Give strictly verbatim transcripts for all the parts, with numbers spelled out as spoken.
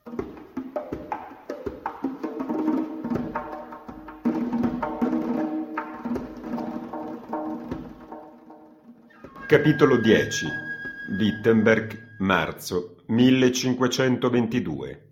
Capitolo dieci. Wittenberg, marzo millecinquecentoventidue.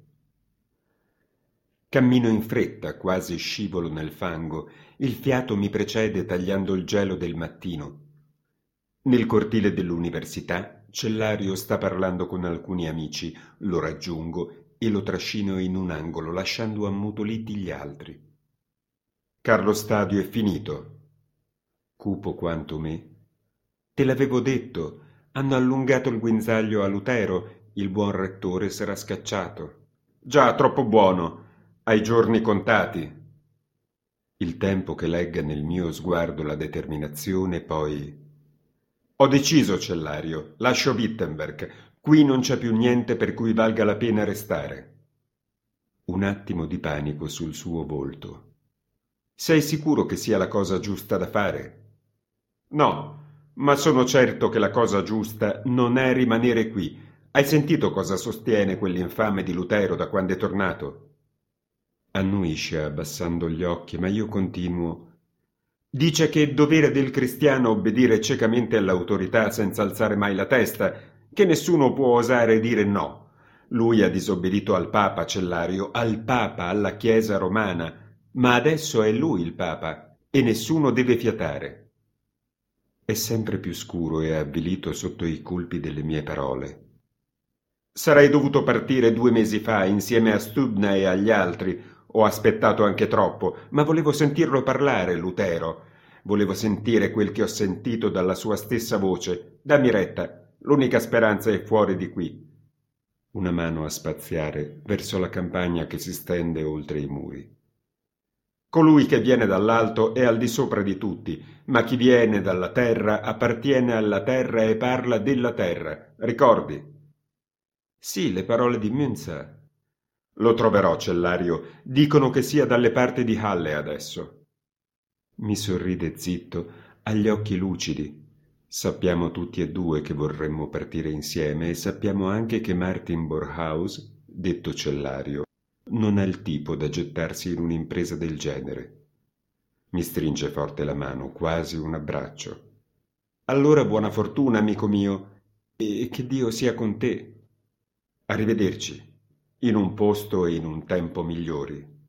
Cammino in fretta, quasi scivolo nel fango. Il fiato mi precede tagliando il gelo del mattino. Nel cortile dell'università, Cellario sta parlando con alcuni amici. Lo raggiungo e lo trascino in un angolo, lasciando ammutoliti gli altri. Carlo Stadio è finito. Cupo quanto me. Te l'avevo detto, hanno allungato il guinzaglio a Lutero, il buon rettore sarà scacciato. Già, troppo buono, hai giorni contati. Il tempo che legga nel mio sguardo la determinazione, poi... Ho deciso, Cellario, lascio Wittenberg, qui non c'è più niente per cui valga la pena restare. Un attimo di panico sul suo volto. Sei sicuro che sia la cosa giusta da fare? No. Ma sono certo che la cosa giusta non è rimanere qui. Hai sentito cosa sostiene quell'infame di Lutero da quando è tornato? Annuisce abbassando gli occhi, ma io continuo. Dice che è dovere del cristiano obbedire ciecamente all'autorità senza alzare mai la testa, che nessuno può osare dire no. Lui ha disobbedito al Papa, Cellario, al Papa, alla Chiesa romana, ma adesso è lui il Papa e nessuno deve fiatare. È sempre più scuro e avvilito sotto i colpi delle mie parole. Sarei dovuto partire due mesi fa insieme a Stubna e agli altri. Ho aspettato anche troppo, ma volevo sentirlo parlare, Lutero. Volevo sentire quel che ho sentito dalla sua stessa voce. Dammi retta, l'unica speranza è fuori di qui. Una mano a spaziare verso la campagna che si stende oltre i muri. Colui che viene dall'alto è al di sopra di tutti, ma chi viene dalla terra appartiene alla terra e parla della terra. Ricordi? Sì, le parole di Münzer. Lo troverò, Cellario. Dicono che sia dalle parti di Halle adesso. Mi sorride zitto, ha gli occhi lucidi. Sappiamo tutti e due che vorremmo partire insieme e sappiamo anche che Martin Borhaus, detto Cellario, non è il tipo da gettarsi in un'impresa del genere. Mi stringe forte la mano, quasi un abbraccio. Allora buona fortuna, amico mio, e che Dio sia con te. Arrivederci, in un posto e in un tempo migliori.